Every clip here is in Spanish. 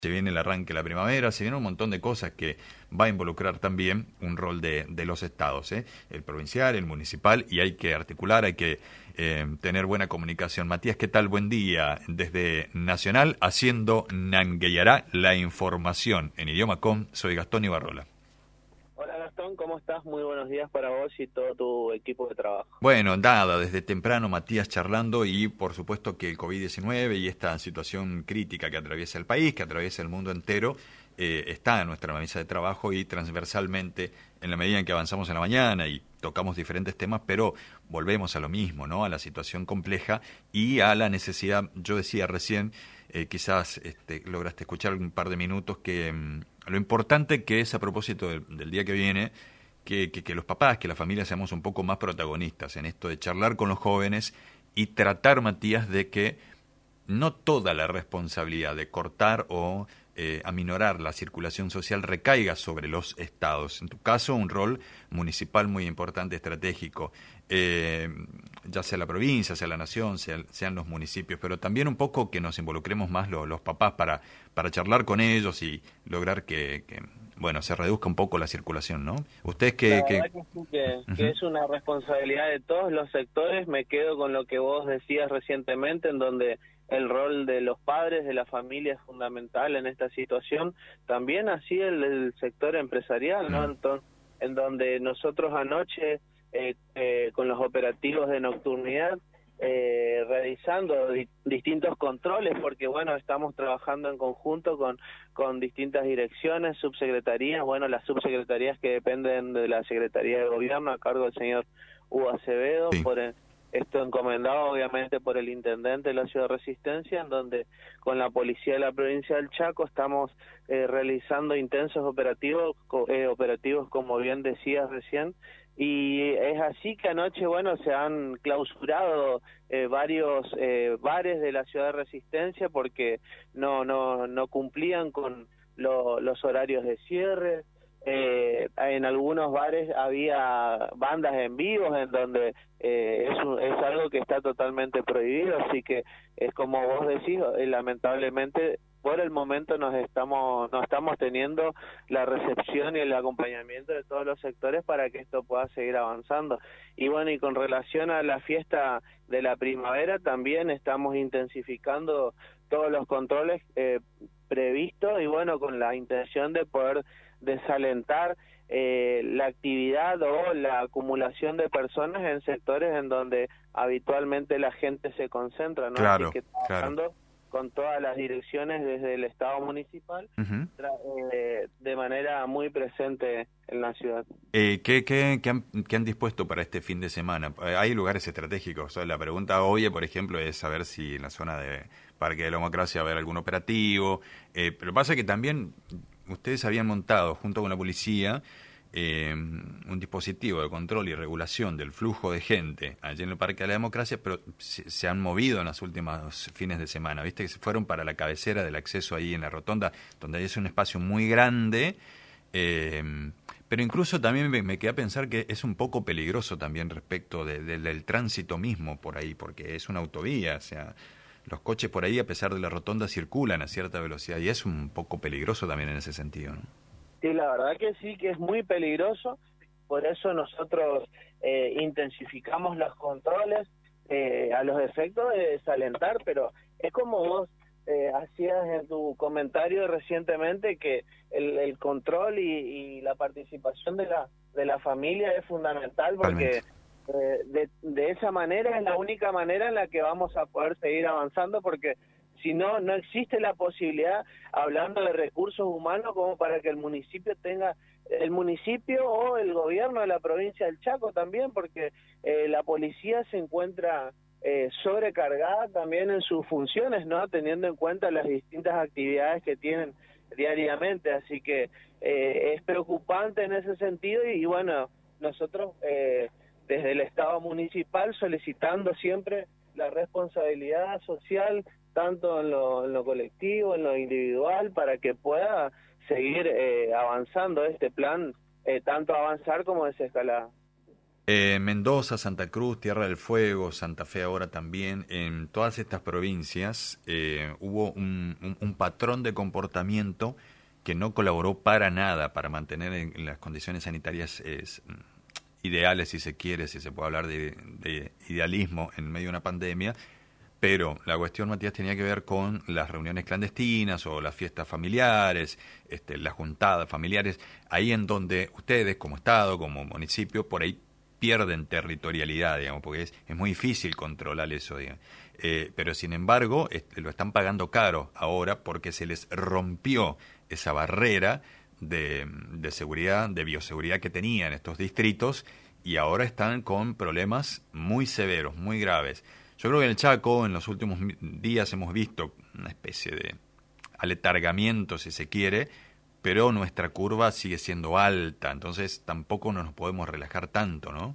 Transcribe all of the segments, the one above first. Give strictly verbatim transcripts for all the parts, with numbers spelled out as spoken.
Se viene el arranque de la primavera, se viene un montón de cosas que va a involucrar también un rol de, de los estados, ¿eh? El provincial, el municipal, y hay que articular, hay que eh, tener buena comunicación. Matías, ¿qué tal? Buen día. Desde Nacional, haciendo Nangueyará, la información en idioma com, soy Gastón Ibarrola. Hola Gastón, ¿cómo estás? Muy buenos días para vos y todo tu equipo de trabajo. Bueno, nada, desde temprano Matías charlando y por supuesto que el COVID diecinueve y esta situación crítica que atraviesa el país, que atraviesa el mundo entero, eh, está en nuestra mesa de trabajo y transversalmente en la medida en que avanzamos en la mañana y tocamos diferentes temas, pero volvemos a lo mismo, ¿no? A la situación compleja y a la necesidad, yo decía recién, eh, quizás este, lograste escuchar un par de minutos, que mm, lo importante que es a propósito del, del día que viene, Que, que, que los papás, que la familia seamos un poco más protagonistas en esto de charlar con los jóvenes y tratar, Matías, de que no toda la responsabilidad de cortar o eh, aminorar la circulación social recaiga sobre los estados. En tu caso, un rol municipal muy importante, estratégico, eh, ya sea la provincia, sea la nación, sea, sean los municipios, pero también un poco que nos involucremos más lo, los papás para, para charlar con ellos y lograr que... que bueno, se reduzca un poco la circulación, ¿no? Ustedes que... La que... verdad que sí, que, Uh-huh. que es una responsabilidad de todos los sectores. Me quedo con lo que vos decías recientemente, en donde el rol de los padres, de la familia es fundamental en esta situación. También así el, el sector empresarial, ¿no? Uh-huh. Entonces, en donde nosotros anoche, eh, eh, con los operativos de nocturnidad, Eh, realizando di distintos controles, porque bueno, estamos trabajando en conjunto con, con distintas direcciones, subsecretarías, bueno, las subsecretarías que dependen de la Secretaría de Gobierno a cargo del señor Hugo Acevedo, Sí. por el, esto encomendado obviamente por el intendente de la Ciudad de Resistencia, en donde con la policía de la provincia del Chaco estamos eh, realizando intensos operativos, co eh, operativos como bien decías recién. Y es así que anoche, bueno, se han clausurado eh, varios eh, bares de la Ciudad de Resistencia porque no no no cumplían con lo, los horarios de cierre. Eh, en algunos bares había bandas en vivos en donde eh, es, un, es algo que está totalmente prohibido, así que es como vos decís, eh, lamentablemente por el momento nos estamos no estamos teniendo la recepción y el acompañamiento de todos los sectores para que esto pueda seguir avanzando. Y bueno, y con relación a la fiesta de la primavera, también estamos intensificando todos los controles eh, previstos y bueno, con la intención de poder desalentar eh, la actividad o la acumulación de personas en sectores en donde habitualmente la gente se concentra, ¿no? Claro, Así que claro. trabajando con todas las direcciones desde el Estado municipal, Uh-huh. eh, de manera muy presente en la ciudad. Eh, ¿qué, qué, qué, han, ¿Qué han dispuesto para este fin de semana? Eh, ¿Hay lugares estratégicos? O sea, la pregunta obvia, por ejemplo, es saber si en la zona de Parque de la Democracia va a haber algún operativo. Eh, pero pasa que también ustedes habían montado, junto con la policía, eh, un dispositivo de control y regulación del flujo de gente allí en el Parque de la Democracia, pero se, se han movido en los últimos fines de semana. Viste que se fueron para la cabecera del acceso ahí en la rotonda, donde es un espacio muy grande. Eh, pero incluso también me, me quedé a pensar que es un poco peligroso también respecto de, de, del tránsito mismo por ahí, porque es una autovía, o sea, los coches por ahí a pesar de la rotonda circulan a cierta velocidad y es un poco peligroso también en ese sentido, ¿no? Sí, la verdad que sí, que es muy peligroso, por eso nosotros eh, intensificamos los controles eh, a los efectos de desalentar, pero es como vos eh, hacías en tu comentario recientemente que el, el control y, y la participación de la de la familia es fundamental porque Totalmente. eh, de, de esa manera es la única manera en la que vamos a poder seguir avanzando, porque si no, no existe la posibilidad, hablando de recursos humanos, como para que el municipio tenga, el municipio o el gobierno de la provincia del Chaco también, porque eh, la policía se encuentra eh, sobrecargada también en sus funciones, ¿no? Teniendo en cuenta las distintas actividades que tienen diariamente, así que eh, es preocupante en ese sentido y, y bueno, nosotros eh, desde el Estado municipal solicitando siempre la responsabilidad social tanto en lo, en lo colectivo, en lo individual, para que pueda seguir eh, avanzando este plan, eh, tanto avanzar como desescalar. Eh, Mendoza, Santa Cruz, Tierra del Fuego, Santa Fe ahora también, en todas estas provincias eh, hubo un, un, un patrón de comportamiento que no colaboró para nada para mantener en, en las condiciones sanitarias es, ideales, si se quiere, si se puede hablar de, de idealismo en medio de una pandemia. Pero la cuestión, Matías, tenía que ver con las reuniones clandestinas o las fiestas familiares, este, las juntadas familiares, ahí en donde ustedes, como Estado, como municipio, por ahí pierden territorialidad, digamos, porque es, es muy difícil controlar eso, digamos. Eh, pero sin embargo, este, lo están pagando caro ahora porque se les rompió esa barrera de, de seguridad, de bioseguridad que tenían estos distritos y ahora están con problemas muy severos, muy graves. Yo creo que en el Chaco, en los últimos días, hemos visto una especie de aletargamiento, si se quiere, pero nuestra curva sigue siendo alta, entonces tampoco nos podemos relajar tanto, ¿no?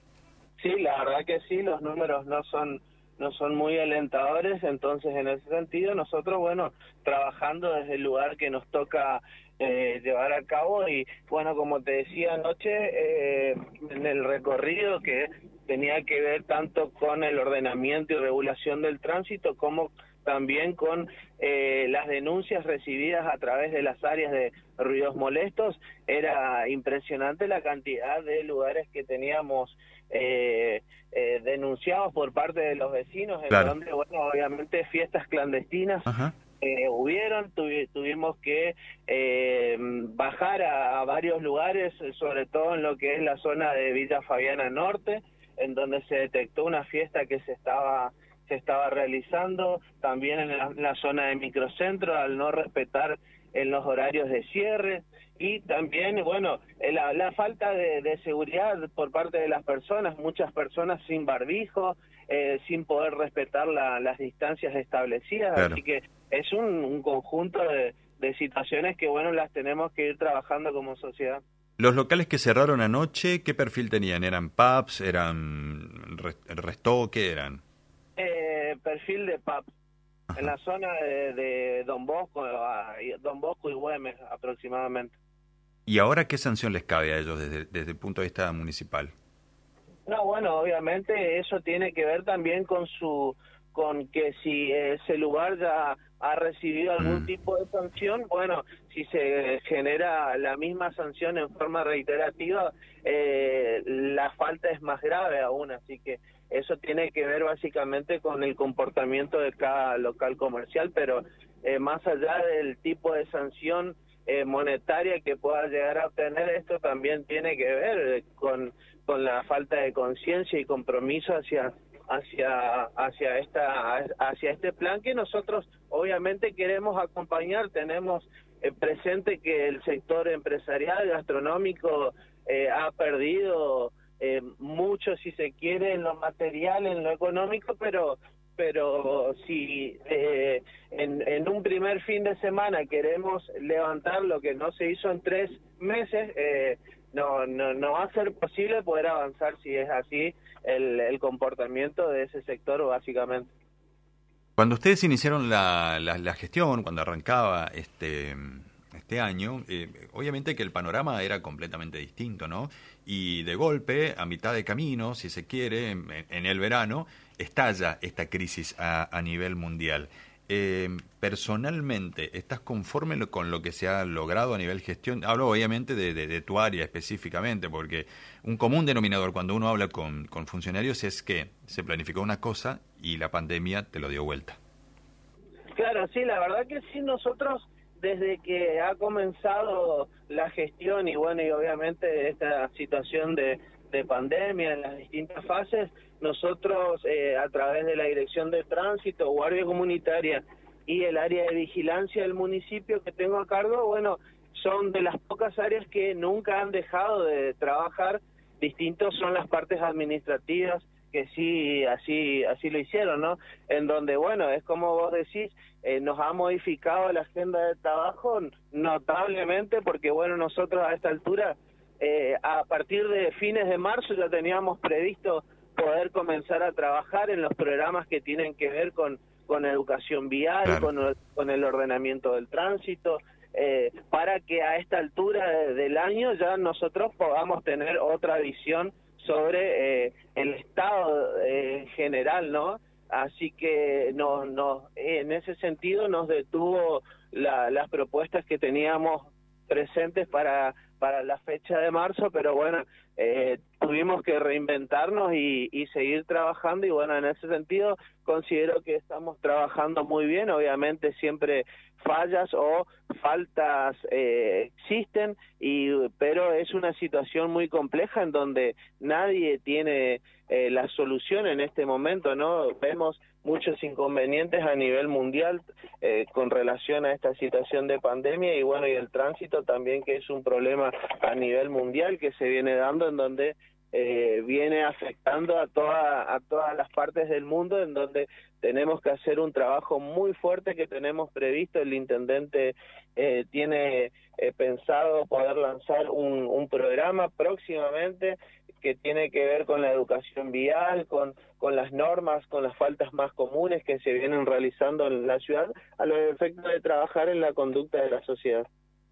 Sí, la verdad que sí, los números no son no son muy alentadores, entonces en ese sentido nosotros, bueno, trabajando desde el lugar que nos toca eh, llevar a cabo y, bueno, como te decía anoche, eh, en el recorrido que tenía que ver tanto con el ordenamiento y regulación del tránsito como también con eh, las denuncias recibidas a través de las áreas de ruidos molestos, era impresionante la cantidad de lugares que teníamos eh, eh, denunciados por parte de los vecinos, en Claro. donde, bueno, obviamente fiestas clandestinas Ajá. eh, hubieron, tuvi- tuvimos que eh, bajar a, a varios lugares, sobre todo en lo que es la zona de Villa Fabiana Norte, en donde se detectó una fiesta que se estaba se estaba realizando, también en la, en la zona de microcentro, al no respetar en los horarios de cierre, y también, bueno, la, la falta de, de seguridad por parte de las personas, muchas personas sin barbijo, eh, sin poder respetar la, las distancias establecidas, Claro. así que es un, un conjunto de, de situaciones que, bueno, las tenemos que ir trabajando como sociedad. Los locales que cerraron anoche, ¿qué perfil tenían? ¿Eran pubs? ¿Eran re- resto? ¿Qué eran? Eh, perfil de P A P, Ajá. en la zona de, de Don Bosco, a- Don Bosco y Güemes aproximadamente. ¿Y ahora qué sanción les cabe a ellos desde, desde el punto de vista municipal? No, bueno, obviamente eso tiene que ver también con su, con que si ese lugar ya ha recibido algún Mm. tipo de sanción, bueno, si se genera la misma sanción en forma reiterativa, eh, la falta es más grave aún, así que eso tiene que ver básicamente con el comportamiento de cada local comercial, pero eh, más allá del tipo de sanción eh, monetaria que pueda llegar a obtener, esto también tiene que ver eh, con con la falta de conciencia y compromiso hacia hacia hacia esta hacia este plan que nosotros obviamente queremos acompañar. Tenemos eh, presente que el sector empresarial gastronómico eh, ha perdido eh, mucho, si se quiere, en lo material, en lo económico, pero pero si eh, en, en un primer fin de semana queremos levantar lo que no se hizo en tres meses, eh, no, no, no va a ser posible poder avanzar si es así el, el comportamiento de ese sector, básicamente. Cuando ustedes iniciaron la, la, la gestión, cuando arrancaba este, este año, eh, obviamente que el panorama era completamente distinto, ¿no? Y de golpe, a mitad de camino, si se quiere, en, en el verano, estalla esta crisis a, a nivel mundial. Eh, personalmente, ¿estás conforme lo, con lo que se ha logrado a nivel gestión? Hablo obviamente de, de, de tu área específicamente, porque un común denominador cuando uno habla con, con funcionarios es que se planificó una cosa y la pandemia te lo dio vuelta. Claro, sí, la verdad que sí, nosotros desde que ha comenzado la gestión y bueno, y obviamente esta situación de, de pandemia en las distintas fases, nosotros eh, a través de la Dirección de Tránsito, Guardia Comunitaria y el área de vigilancia del municipio que tengo a cargo, bueno, son de las pocas áreas que nunca han dejado de trabajar. Distintos son las partes administrativas que sí, así así lo hicieron, ¿no? En donde, bueno, es como vos decís, eh, nos ha modificado la agenda de trabajo notablemente porque, bueno, nosotros a esta altura, eh, a partir de fines de marzo ya teníamos previsto poder comenzar a trabajar en los programas que tienen que ver con, con educación vial, Claro. con, con el ordenamiento del tránsito, eh, para que a esta altura de, del año ya nosotros podamos tener otra visión sobre eh, el estado eh, en general, ¿no? Así que no, no, en ese sentido nos detuvo la, las propuestas que teníamos presentes para para la fecha de marzo, pero bueno, eh, tuvimos que reinventarnos y, y seguir trabajando, y bueno, en ese sentido considero que estamos trabajando muy bien. Obviamente siempre fallas o faltas eh, existen, y pero es una situación muy compleja en donde nadie tiene eh, la solución en este momento, ¿no? Vemos muchos inconvenientes a nivel mundial eh, con relación a esta situación de pandemia, y bueno, y el tránsito también, que es un problema a nivel mundial que se viene dando, en donde eh, viene afectando a toda, a todas las partes del mundo, en donde tenemos que hacer un trabajo muy fuerte que tenemos previsto. El intendente eh, tiene eh, pensado poder lanzar un, un programa próximamente que tiene que ver con la educación vial, con, con las normas, con las faltas más comunes que se vienen realizando en la ciudad, a los efectos de trabajar en la conducta de la sociedad.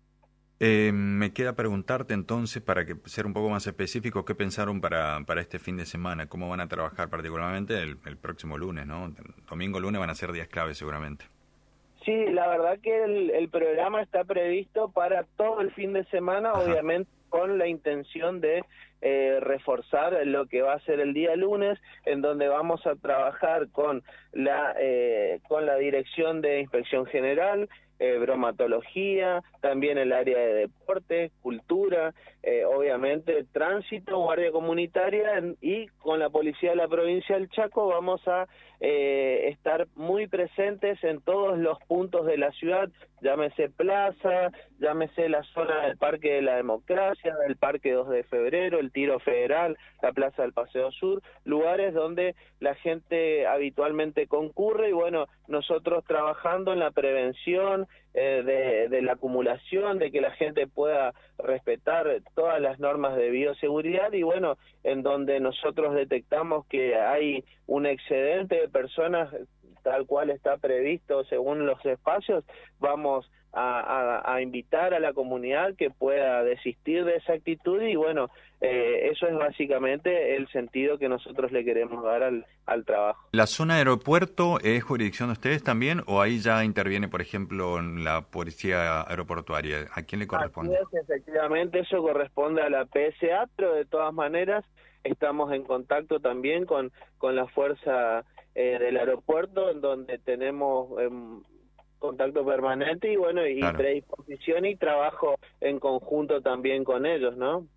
Eh, me queda preguntarte entonces, para que ser un poco más específico, ¿qué pensaron para, para este fin de semana? ¿Cómo van a trabajar particularmente el, el próximo lunes, ¿no? Domingo, lunes van a ser días clave seguramente. Sí, la verdad que el, el programa está previsto para todo el fin de semana. Ajá. Obviamente con la intención de eh, reforzar lo que va a ser el día lunes, en donde vamos a trabajar con la eh, con la Dirección de Inspección General, eh, bromatología, también el área de deporte, cultura, eh, obviamente tránsito, guardia comunitaria, y con la policía de la provincia del Chaco vamos a eh, estar muy presentes en todos los puntos de la ciudad, llámese plaza, llámese la zona del Parque de la Democracia, el Parque dos de febrero, el Tiro Federal, la Plaza del Paseo Sur, lugares donde la gente habitualmente concurre, y bueno, nosotros trabajando en la prevención eh, de, de la acumulación, de que la gente pueda respetar todas las normas de bioseguridad, y bueno, en donde nosotros detectamos que hay un excedente de personas tal cual está previsto según los espacios, vamos a, a, a invitar a la comunidad que pueda desistir de esa actitud, y bueno, eh, eso es básicamente el sentido que nosotros le queremos dar al, al trabajo. ¿La zona de aeropuerto es jurisdicción de ustedes también, o ahí ya interviene, por ejemplo, la policía aeroportuaria? ¿A quién le corresponde? Así es, efectivamente, eso corresponde a la P S A, pero de todas maneras estamos en contacto también con, con la fuerza eh, del aeropuerto, en donde tenemos eh, contacto permanente y bueno, y claro, predisposición y trabajo en conjunto también con ellos, ¿no?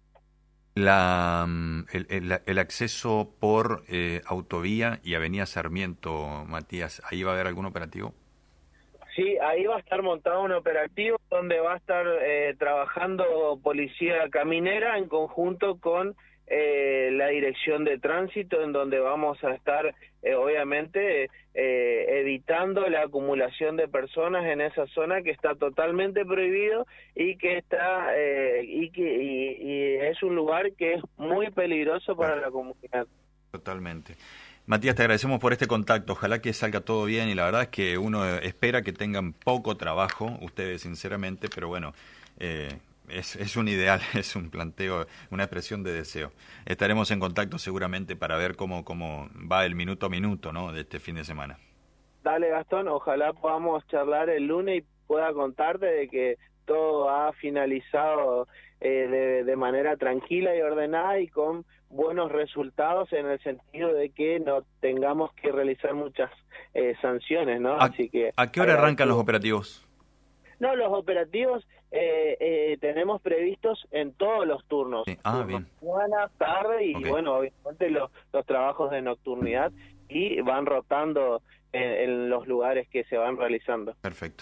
La, el, el, el acceso por eh, autovía y avenida Sarmiento, Matías, ¿ahí va a haber algún operativo? Sí, ahí va a estar montado un operativo donde va a estar eh, trabajando policía caminera en conjunto con eh, la dirección de tránsito, en donde vamos a estar eh, obviamente eh, evitando la acumulación de personas en esa zona que está totalmente prohibido y que está eh, y que y, y es un lugar que es muy peligroso para la comunidad. Totalmente. Matías, te agradecemos por este contacto, ojalá que salga todo bien, y la verdad es que uno espera que tengan poco trabajo, ustedes sinceramente, pero bueno, eh, es, es un ideal, es un planteo, una expresión de deseo. Estaremos en contacto seguramente para ver cómo, cómo va el minuto a minuto, ¿no?, de este fin de semana. Dale, Gastón, ojalá podamos charlar el lunes y pueda contarte de que todo ha finalizado eh, de, de manera tranquila y ordenada y con buenos resultados, en el sentido de que no tengamos que realizar muchas eh, sanciones, ¿no? ¿A, Así que ¿a qué hora arrancan los operativos? No, los operativos eh, eh, tenemos previstos en todos los turnos. Sí. Ah, turnos bien. Mañana, tarde y Okay. bueno, obviamente los, los trabajos de nocturnidad, y van rotando en, en los lugares que se van realizando. Perfecto.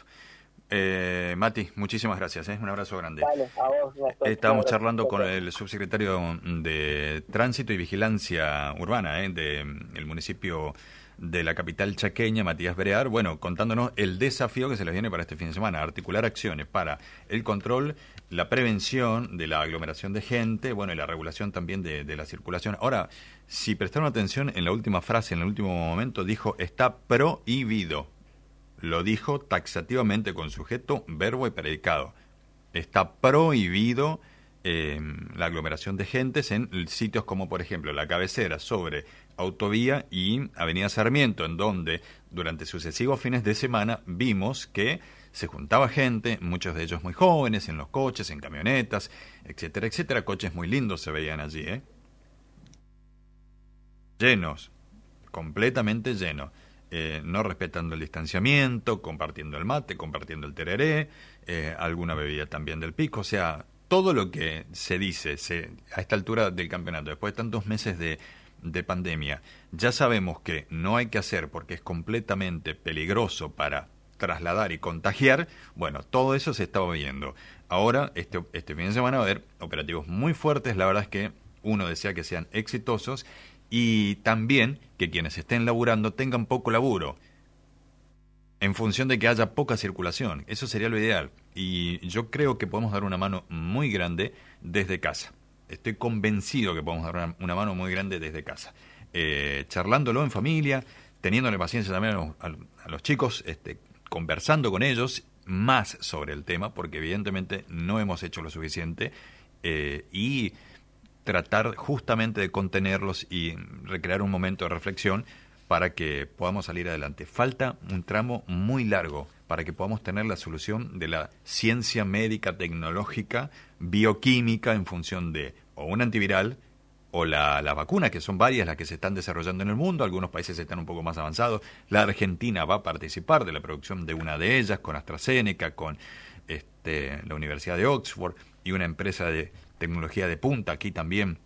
Eh, Mati, muchísimas gracias, ¿eh? Un abrazo grande. Dale, a vos, Gastón. Estábamos charlando con el subsecretario de Tránsito y Vigilancia Urbana ¿eh? del municipio de la capital chaqueña, Matías Brear, bueno, contándonos el desafío que se les viene para este fin de semana, articular acciones para el control, la prevención de la aglomeración de gente, bueno, y la regulación también de, de la circulación. Ahora, si prestaron atención en la última frase, en el último momento, dijo, está prohibido. Lo dijo taxativamente con sujeto, verbo y predicado. Está prohibido eh, la aglomeración de gentes en sitios como, por ejemplo, la cabecera sobre Autovía y Avenida Sarmiento, en donde durante sucesivos fines de semana vimos que se juntaba gente, muchos de ellos muy jóvenes, en los coches, en camionetas, etcétera, etcétera. Coches muy lindos se veían allí, ¿eh? Llenos, completamente llenos. Eh, no respetando el distanciamiento, compartiendo el mate, compartiendo el tereré, eh, alguna bebida también del pico, o sea, todo lo que se dice se, a esta altura del campeonato, después de tantos meses de, de pandemia, ya sabemos que no hay que hacer porque es completamente peligroso para trasladar y contagiar. Bueno, todo eso se estaba viendo. Ahora, este, este fin de semana va a haber operativos muy fuertes, la verdad es que uno desea que sean exitosos y también que quienes estén laburando tengan poco laburo, en función de que haya poca circulación. Eso sería lo ideal. Y yo creo que podemos dar una mano muy grande desde casa. Estoy convencido que podemos dar una, una mano muy grande desde casa. Eh, charlándolo en familia, teniéndole paciencia también a los, a, a los chicos, este, conversando con ellos más sobre el tema, porque evidentemente no hemos hecho lo suficiente, eh, y tratar justamente de contenerlos y recrear un momento de reflexión para que podamos salir adelante. Falta un tramo muy largo para que podamos tener la solución de la ciencia médica, tecnológica, bioquímica en función de o un antiviral o la, la vacuna, que son varias las que se están desarrollando en el mundo. Algunos países están un poco más avanzados. La Argentina va a participar de la producción de una de ellas con AstraZeneca, con este, la Universidad de Oxford y una empresa de tecnología de punta aquí también,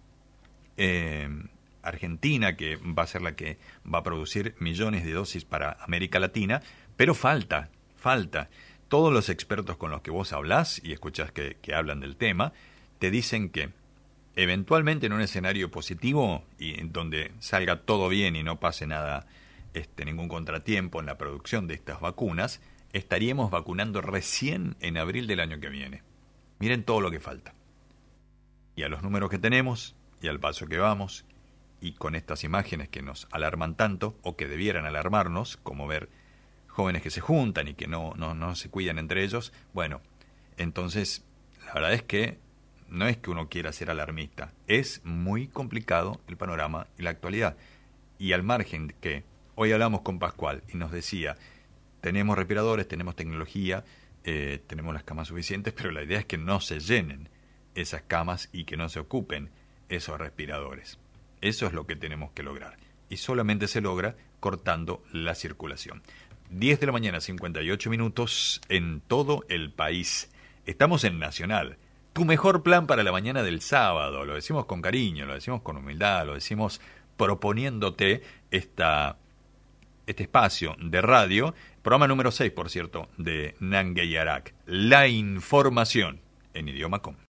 eh, Argentina, que va a ser la que va a producir millones de dosis para América Latina, pero falta, falta. Todos los expertos con los que vos hablás y escuchás que, que hablan del tema, te dicen que eventualmente en un escenario positivo y en donde salga todo bien y no pase nada, este, ningún contratiempo en la producción de estas vacunas, estaríamos vacunando recién en abril del año que viene. Miren todo lo que falta. Y a los números que tenemos, y al paso que vamos, y con estas imágenes que nos alarman tanto, o que debieran alarmarnos, como ver jóvenes que se juntan y que no, no, no se cuidan entre ellos, bueno, entonces la verdad es que no es que uno quiera ser alarmista, es muy complicado el panorama y la actualidad. Y al margen que hoy hablamos con Pascual y nos decía, tenemos respiradores, tenemos tecnología, eh, tenemos las camas suficientes, pero la idea es que no se llenen esas camas y que no se ocupen esos respiradores. Eso es lo que tenemos que lograr. Y solamente se logra cortando la circulación. diez de la mañana, cincuenta y ocho minutos en todo el país. Estamos en Nacional. Tu mejor plan para la mañana del sábado. Lo decimos con cariño, lo decimos con humildad, lo decimos proponiéndote esta, este espacio de radio. Programa número seis, por cierto, de Nangueyarak. La información en idioma com.